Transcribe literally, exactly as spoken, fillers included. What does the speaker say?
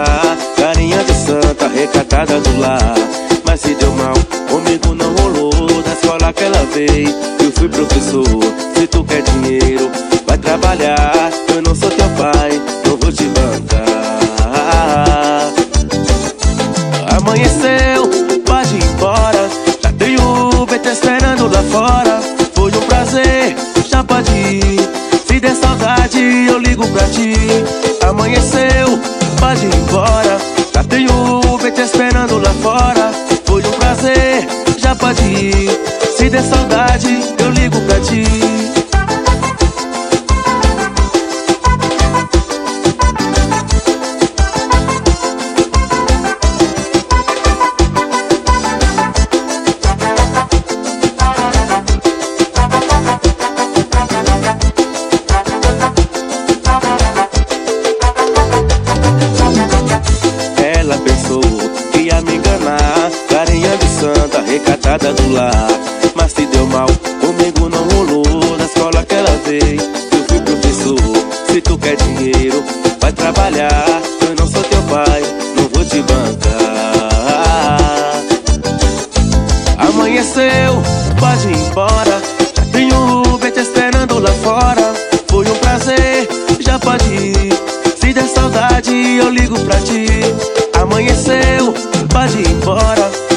enganar. Carinha de santa, recatada do lar. Mas se deu mal, comigo não rolou. Da escola que ela veio, eu fui professor. Se tu quer dinheiro, vai trabalhar. Eu não sou teu pai, não vou te bancar. Amanheceu, pode ir embora. Já tem Uber te esperando lá fora. Foi um prazer, já pode ir. Se der saudade, eu ligo pra ti. Amanheceu, pode ir embora. Já tem Uber te esperando lá fora. Foi um prazer, já pode ir. Se der saudade, eu ligo pra ti. Ela pensou que ia me enganar. Carinha de santa, recatada do lar. Mas se deu mal, comigo não rolou. Na escola que ela veio, eu fui professor. Se tu quer dinheiro, vai trabalhar. Eu não sou teu pai, não vou te bancar. Amanheceu, pode ir embora. Já tem Uber te esperando lá fora. Foi um prazer, já pode ir. Se der saudade, eu ligo pra ti. Amanheceu, pode ir embora.